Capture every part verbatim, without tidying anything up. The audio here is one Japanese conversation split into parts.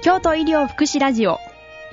京都医療福祉ラジオ。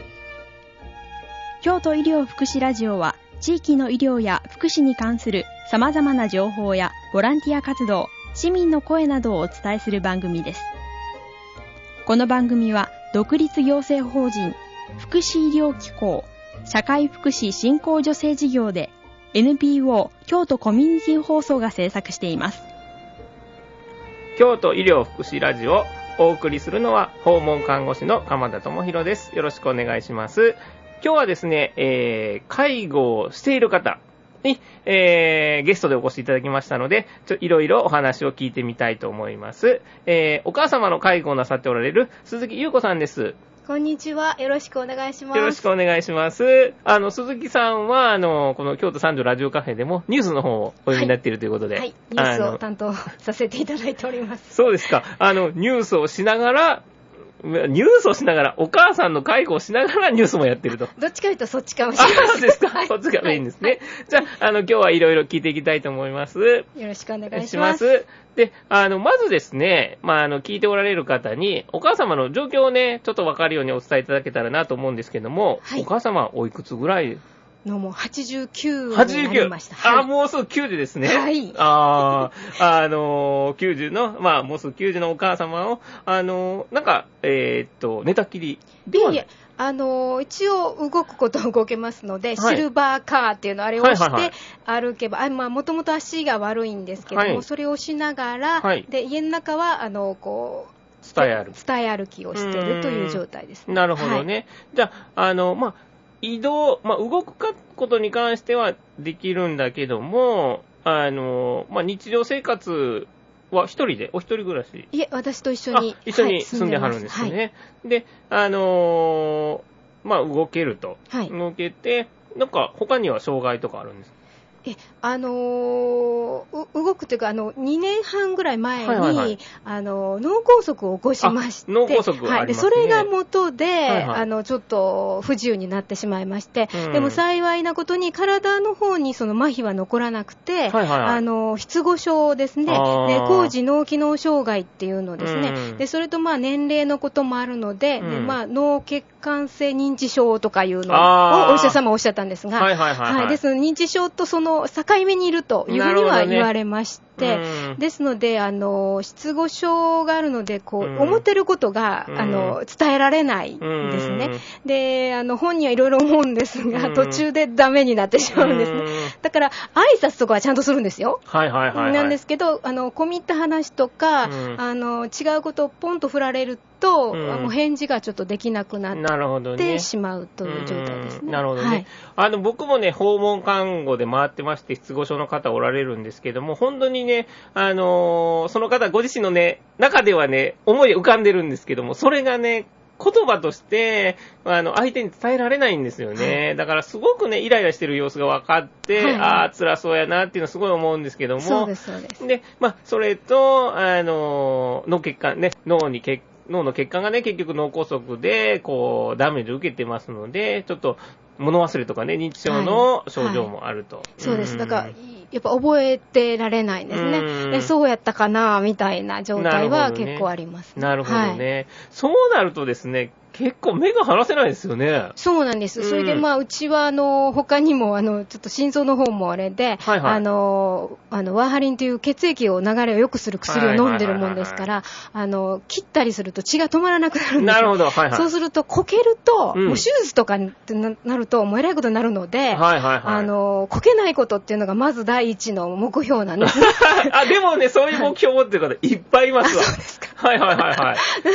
京都医療福祉ラジオは地域の医療や福祉に関するさまざまな情報やボランティア活動、市民の声などをお伝えする番組です。この番組は独立行政法人福祉医療機構社会福祉振興助成事業で エヌピーオー 京都コミュニティ放送が制作しています。 京都医療福祉ラジオ、お送りするのは訪問看護師の鎌田智博です。よろしくお願いします。今日はですね、えー、介護をしている方に、えー、ゲストでお越しいただきましたので、ちょいろいろお話を聞いてみたいと思います。えー、お母様の介護をなさっておられる鈴木優子さんです。 こんにちは。よろしくお願いします。 よろしくお願いします。あの、鈴木さんは、あの、この京都三条ラジオカフェでもニュースの方をお読みになっているということで。 はい、はい、ニュースを担当させていただいております。 そうですか。あの、ニュースをしながら、ニュースをしながら、お母さんの介護をしながらニュースもやってると。 どっちかというとそっちかもしれない。 あ、そうですか。はい、そっちがメインですね。はい、じゃあ、あの、今日はいろいろ聞いていきたいと思います。よろしくお願いします。 で、あの、まずですね、まあ、あの、聞いておられる方に、お母様の状況をね、ちょっとわかるようにお伝えいただけたらなと思うんですけども、はい、お母様はおいくつぐらいのもうはちじゅうきゅうになりました。 はちじゅうきゅう。あ、もうすぐきゅうじゅうですね。 はい。 ああ、あのー、きゅうじゅうの、まあ、もうすぐきゅうじゅうのお母様を、あのー、なんか、えー、っと、寝たきりではない。いえ、 あのー、一応動くことは動けますので、はい、シルバーカーっていうのをあれをして、はいはいはい、歩けば、あ、まあ、もともと足が悪いんですけども、はい、それをしながら、はい、で、家の中は、あの、こう、 伝え歩き。 伝え歩きをしているという状態ですね。 なるほどね。はい、じゃあ、あの、まあ、移動、まあ、動くことに関してはできるんだけども、あの、まあ、日常生活は一人で、お一人暮らし？ いえ、私と一緒に。 一緒に住んではるんですね。はい、で、あのー、まあ、動けると。はい、動けて、なんか他には障害とかあるんですか？ え、あのー、動くというか、あの、にねんはんぐらい前に、はいはいはい、あの、脳梗塞を起こしまして、 脳梗塞ありますね。はい。で、 それが元で、はいはい、あの、ちょっと不自由になってしまいまして、うん、でも幸いなことに体の方にその麻痺は残らなくて、はいはいはい、あの、失語症ですね、で、高次脳機能障害っていうのですね、うん、で、それとまあ年齢のこともあるので、うん、でまあ、脳血管性認知症とかいうのをお医者様おっしゃったんですが、はいはいはいはい、はい、ですので認知症とその境目にいるというふうには言われまして、ね、うん、ですのであの失語症があるのでこう、うん、思ってることが、うん、あの伝えられないんですね、うん、であの本人はいろいろ思うんですが、うん、途中でダメになってしまうんですね、うん、だから挨拶とかはちゃんとするんですよ、はいはいはいはい、なんですけどあの込み入った話とか、うん、あの違うことをポンと振られると、うん、もう返事がちょっとできなくなってしまうという状態ですね。 なるほどね。はい、あの僕もね訪問看護で回ってまして失語症の方おられるんですけども、本当にねあのー、その方ご自身のね中ではね思い浮かんでるんですけども、それがね言葉としてあの相手に伝えられないんですよね、はい、だからすごくねイライラしてる様子が分かって、はいはい、ああ辛そうやなっていうのはすごい思うんですけども、 そうですそうです。 で、まあ、それとあの脳血管ね脳に血脳の血管がね結局脳梗塞でこうダメージを受けてますので、ちょっと物忘れとかね認知症の症状もあると、はいはい、 そうです。だからやっぱ覚えてられないんですね。でそうやったかなみたいな状態は結構ありますね。 なるほどね。はい、そうなるとですね結構目が離せないですよね。 そうなんです。それでまあうちはあの他にもあのちょっと心臓の方もあれで、はいはい、あのあのワーハリンという血液を流れを良くする薬を飲んでるもんですから、あの切ったりすると血が止まらなくなるんです。 なるほど。はいはい、そうするとこけると、うん、もう手術とかってなるともうえらいことになるので、はいはいはい、あのこけないことっていうのがまず第一の目標なんです。 あでもねそういう目標を持ってる方いっぱいいますわ。そうですか。はいはいはいはい。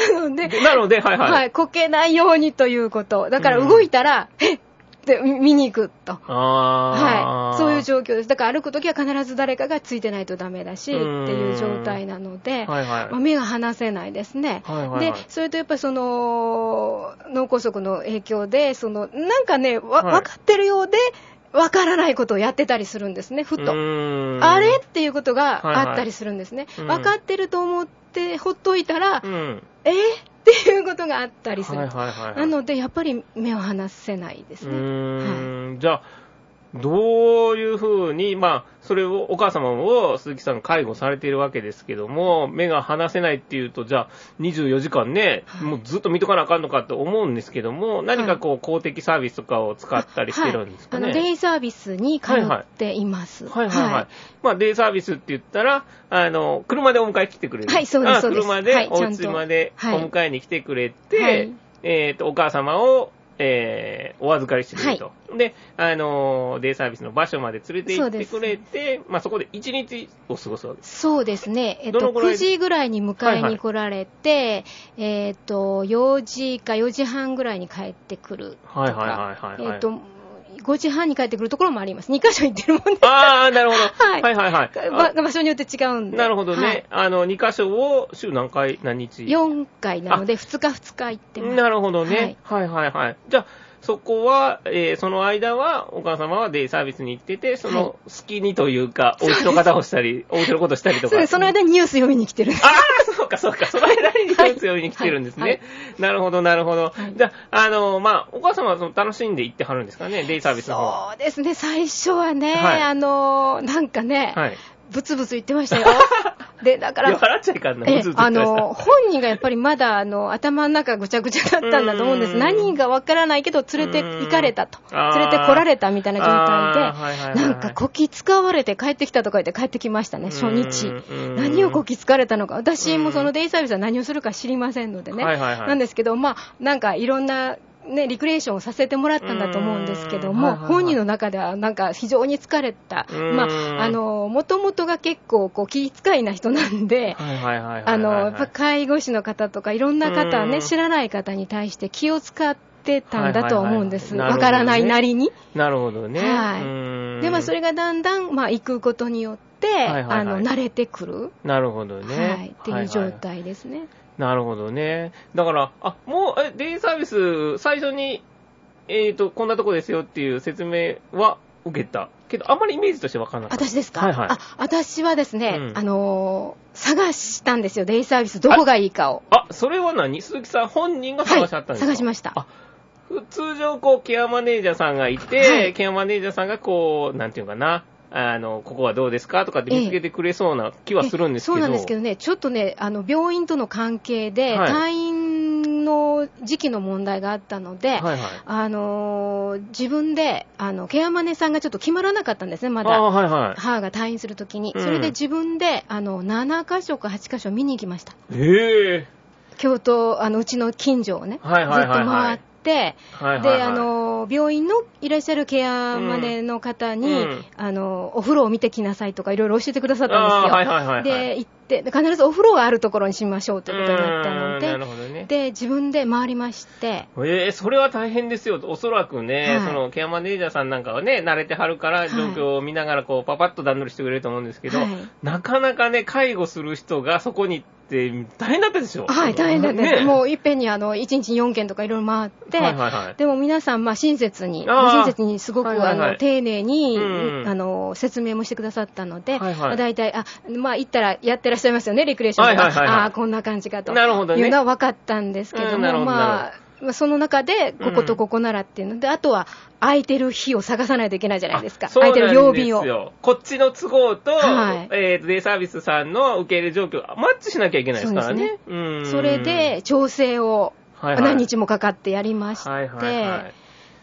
なのでなのではいはい、 はい、こけないようにということ。だから動いたら、うん、えっって見に行くと。はい。そういう状況です。だから歩くときは必ず誰かがついてないとダメだし、っていう状態なので、はいはい、まあ、目が離せないですね。はいはいはい、で、それとやっぱりその、脳梗塞の影響で、その、なんかね、わ、はい、分かってるようで、わからないことをやってたりするんですね、ふと。あれっていうことがあったりするんですね。はいはい、分かってると思ってほっといたら、うん、えっていうことがあったりする、はいはいはいはい、なのでやっぱり目を離せないですね。うーん、 はい、じゃあどういうふうに、まあ、それを、お母様を鈴木さんが介護されているわけですけども、目が離せないっていうと、じゃあ、にじゅうよじかんね、はい、もうずっと見とかなあかんのかと思うんですけども、何かこう、はい、公的サービスとかを使ったりしてるんですかね。 はい、あの、デイサービスに通っています。 はいはい。はいはいはい。まあ、デイサービスって言ったら、あの、車でお迎え来てくれる。 はい、そうです、そうです。 車で、お家までお迎えに来てくれて、はい、えっと、お母様を、えー、お預かりしてくれると。はい、で、あのー、デイサービスの場所まで連れて行ってくれて、まあそこでいちにちを過ごすわけです。 そうですね。えっと、くじぐらいに迎えに来られて、はいはい、えっと、よじかよじはんぐらいに帰ってくるとか。はいはいはいはい、はい。えっと、ごじはんに帰ってくるところもあります。にかしょ行ってるもんですから。 ああ、なるほど。はい。はいはいはい。 場所によって違うんで。 なるほどね。はい、あの、にかしょを週何回、何日 ? よんかいなので、ふつかふつか行ってます。 なるほどね。はい、はい、はいはい。じゃあ、そこは、えー、その間は、お母様はデイサービスに行ってて、その、好きにというか、お家の方をしたり、お家のことしたりとか。 その間にニュース読みに来てるんです。 ああ、そうかそうか、その間にニュース読みに来てるんですね。はいはい、なるほど、なるほど。はい、じゃあ、あの、まあ、お母様はその楽しんで行ってはるんですかね、デイサービスの方。 そうですね、最初はね、はい、あの、なんかね、はい、ブツブツ言ってましたよ。で、だから、 笑っちゃいかんな、ブツブツ言ってました。 あの、本人がやっぱりまだ、あの、頭の中ぐちゃぐちゃだったんだと思うんです。何がわからないけど、連れて行かれたと。連れて来られたみたいな状態で、なんか、こき使われて帰ってきたとか言って帰ってきましたね、初日。何をこき使われたのか。私もそのデイサービスは何をするか知りませんのでね。なんですけど、まあ、なんかいろんな、ね、リクレーションをさせてもらったんだと思うんですけども、はいはいはい、本人の中ではなんか非常に疲れた。まあ、あの、もともとが結構こう気遣いな人なんで、あの、やっぱ介護士の方とかいろんな方ね、知らない方に対して気を使ってたんだと思うんです。わ、はいはいはい、からないなりに。 なるほどね。 はい。で、まあそれがだんだん、まあ行くことによって、はいはいはい、あの、慣れてくる。 なるほどね。 はい。っていう状態ですね。はいはい、 なるほどね。だから、あ、もう、え、デイサービス、最初に、えっと、こんなとこですよっていう説明は受けた。けど、あんまりイメージとしてわかんなかった。 私ですか？ はいはい。 あ、私はですね、うん、あのー、探したんですよ、デイサービス、どこがいいかを。 あ、あそれは何？鈴木さん本人が探しちゃったんですか？ はい、探しました。 あ、通常、こう、ケアマネージャーさんがいて、はい、ケアマネージャーさんがこう、なんていうかな、あの、ここはどうですかとかって見つけてくれそうな気はするんですけど。 そうなんですけどね、ちょっとね、あの、病院との関係で、はい、退院の時期の問題があったので、はいはい、あの、自分で、あの、ケアマネさんがちょっと決まらなかったんですね、まだ。はいはい、母が退院するときに、うん。それで自分で、あの、ななかしょかはちかしょ見に行きました。 へぇー。 京都、あの、うちの近所をね、はいはいはいはい、ずっと回って、で、はいはいはい、あの、病院のいらっしゃるケアマネの方に、うん、あの、お風呂を見てきなさいとかいろいろ教えてくださったんですよ。はいはいはいはい、で、行って、必ずお風呂があるところにしましょうということになったので、なるほどね、で、自分で回りまして。 えー、それは大変ですよ。おそらくね、はい、その、ケアマネージャーさんなんかはね、慣れてはるから、状況を見ながら、こう、パパッと段取りしてくれると思うんですけど、はい、なかなかね、介護する人がそこに、って大変だったでしょ？ はい、大変だった、ね、もういっぺんにあのいちにちよんけんとかいろいろ回って、はいはいはい、でも皆さんまあ親切に親切にすごく、はいはいはい、あの丁寧に、うん、あの説明もしてくださったので、はいはい、まあ、大体あまあ行ったらやってらっしゃいますよね、リクレーションとか、はいはいはいはい、あこんな感じかというのは分かったんですけども、どまあその中でこことここならっていうので、うん、あとは空いてる日を探さないといけないじゃないですか。空いてる曜日を。 こっちの都合と、はい、えー、デイサービスさんの受け入れ状況マッチしなきゃいけないですからね。そうですね。うん。 それで調整を何日もかかってやりまして、はいはいはいはい、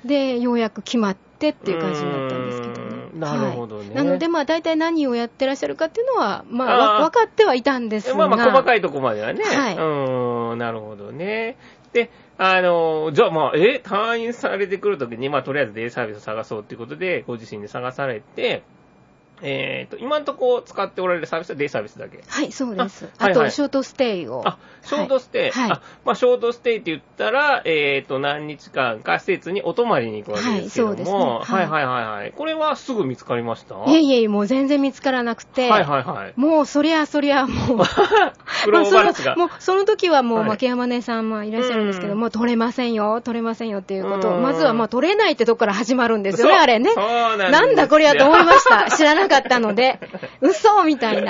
でようやく決まってっていう感じになったんですけどね。 なるほどね。 はい、なのでまあ大体何をやってらっしゃるかっていうのはまあ分かってはいたんですが、 まあまあ細かいとこまではね。はい。うん、なるほどね。で、あの、じゃあまあ、え、退院されてくるときに、まあ、とりあえずデイサービスを探そうということで、ご自身で探されて、えっ、ー、と、今のところ使っておられるサービスはデイサービスだけ。 はい、そうです。あ, あと、はいはい、ショートステイを。 あ、ショートステイ。はい、あ、まあ、ショートステイって言ったら、えっ、ー、と、何日間か施設にお泊まりに行くわけですけども。はい、そうですね。はい、はい、はいはい。これはすぐ見つかりました？ いえいえ、もう全然見つからなくて。はいはいはい。もう、そりゃそりゃもう。 苦労話が。 もう、その時はもう、はい、牧山根さんもいらっしゃるんですけども、取れませんよ、取れませんよっていうことを、まずはまあ、取れないってとこから始まるんですよね、あれね。そうなんですよ。なんだこれやと思いました。知らなかったので。嘘みたいな。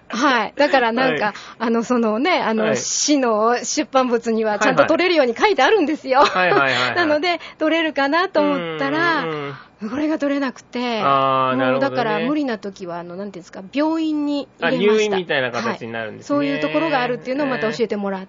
はい。だからなんか、はい、あの、そのね、あの、はい、市の出版物にはちゃんと取れるように書いてあるんですよ。はいはいはいはい、なので、取れるかなと思ったら、これが取れなくて、あー、なるほどね、もうだから無理な時は、あの、なんていうんですか、病院に入れました。 入院みたいな形になるんですね、 はい。そういうところがあるっていうのをまた教えてもらって、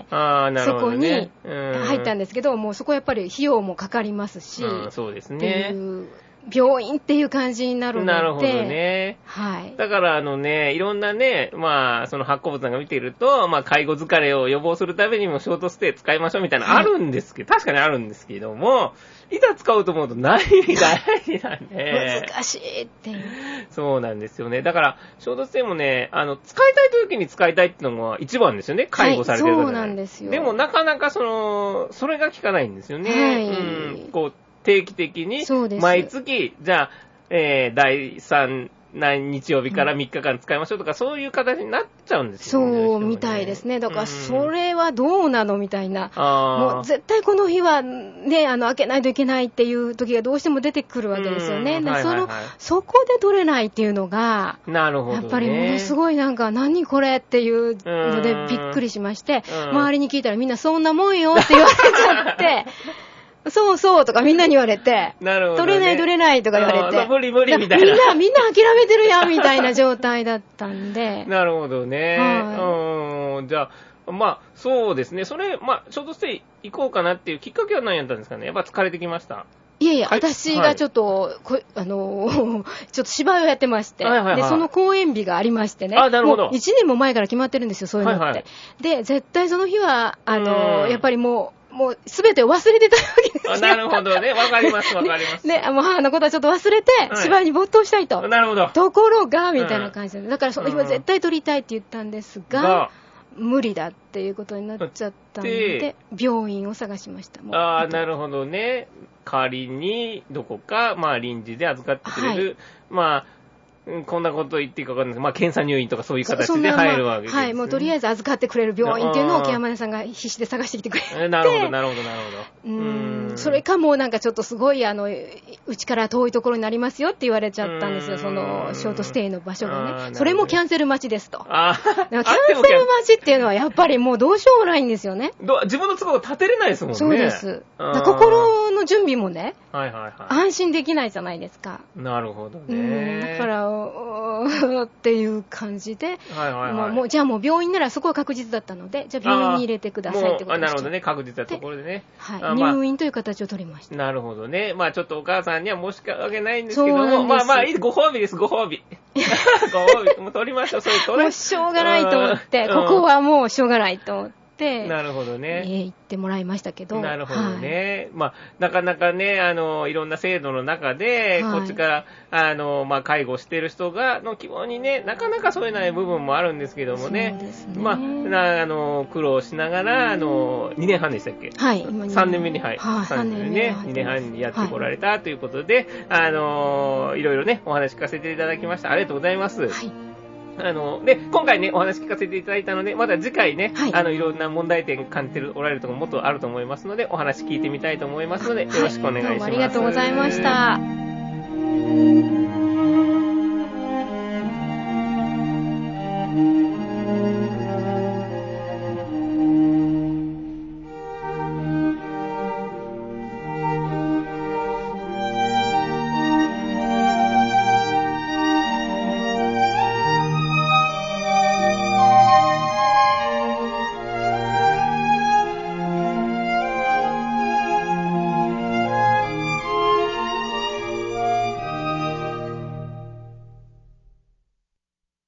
あー、なるほどね、そこに入ったんですけど、もうそこやっぱり費用もかかりますし、 うん、そうですね。 っていう病院っていう感じになるので。 なるほどね。 はい。 だからあのね、いろんなね、まあ、その発行物なんか見ていると、まあ、介護疲れを予防するためにもショートステイ使いましょうみたいなのあるんですけど、はい、確かにあるんですけども、いざ使うと思うとないみたいなね。 難しいっていう。 そうなんですよね。だから、ショートステイもね、あの、使いたい時に使いたいっていうのが一番ですよね。介護されてる方、 はい、そうなんですよ。 でもなかなかその、それが効かないんですよね。はい。うん、こう、定期的に、毎月、じゃあ、えー、だいさん何日曜日からみっかかん使いましょうとか、うん、そういう形になっちゃうんですよね。 そうみたいですね。だから、それはどうなのみたいな。もう絶対この日はね、あの、開けないといけないっていう時がどうしても出てくるわけですよね。はいはいはい、その、そこで取れないっていうのが、 なるほどね、 やっぱりものすごいなんか、何これっていうのでびっくりしまして、周りに聞いたらみんなそんなもんよって言われちゃって、そうそうとかみんなに言われて、なるほどね、取れない取れないとか言われて、 無理無理みたいな。 みんな、みんな諦めてるやんみたいな状態だったんで。 なるほどね。はい、うん、じゃあ、まあ、そうですね。それ、まあ、ショートステイ行こうかなっていうきっかけは何やったんですかね。やっぱ疲れてきました？ いやいや、はい、私がちょっと、こあのー、ちょっと芝居をやってまして、はいはいはい、で、その公演日がありましてね。 あ、なるほど。 もういちねんも前から決まってるんですよ、そういうのって。はいはい、で、絶対その日は、あのー、やっぱりもう、もうすべてを忘れてたわけですよ。 あ、なるほどね。わかります、わかります。 ね、もう母のことはちょっと忘れて、芝居に没頭したいと。 なるほど。 ところが、みたいな感じで、うん、だからその日は絶対撮りたいって言ったんですが、うん、無理だっていうことになっちゃったんで、病院を探しました。 ああ、なるほどね。代わりに、どこか、まあ臨時で預かってくれる、はい、まあ、こんなこと言っていいか分かんないですけど、まあ、検査入院とかそういう形で入るわけです、ね、 はい、もうとりあえず預かってくれる病院っていうのを木山根さんが必死で探してきてくれて。 なるほど、なるほど、なるほど。 うーん、それかもうなんかちょっとすごい、あの、うちから遠いところになりますよって言われちゃったんですよ、その、ショートステイの場所がね。それもキャンセル待ちですと。あでもキャンセル待ちっていうのはやっぱりもうどうしようもないんですよね。 ど自分の都合立てれないですもんね。 そうです。心の準備もね、 はいはいはい、 安心できないじゃないですか。 なるほどね。 だから、っていう感じで、はいはいはい、もうもうじゃあもう病院ならそこは確実だったので、じゃあ病院に入れてくださいってことで。 なるほどね、確実なところでね。 はい、まあ、入院という形を取りました。 なるほどね。まあちょっとお母さんには申し訳ないんですけども、まあまあいい、ご褒美です、ご褒美。ご褒美。もう取りましょう、それ取れ。 もうしょうがないと思って、ここはもうしょうがないと思って。 なるほどね。 えー、言ってもらいましたけど。 なるほどね。はい、まあ、なかなかね、あの、いろんな制度の中で、はい、こっちから、あの、まあ、介護してる人が、の希望にね、なかなか添えない部分もあるんですけどもね。 そうですね。 まあ、なあの、苦労しながら、あの、にねんはんでしたっけ？ はい。 さんねんめに、はい。 はい、 さんねんめにね、にねんはんにやってこられたということで、はい、あの、いろいろね、お話聞かせていただきました。ありがとうございます。はい。あの、で、今回ね、お話聞かせていただいたので、まだ次回ね、はい、あの、いろんな問題点感じておられるところもっとあると思いますので、お話聞いてみたいと思いますので、よろしくお願いします。はい、どうもありがとうございました。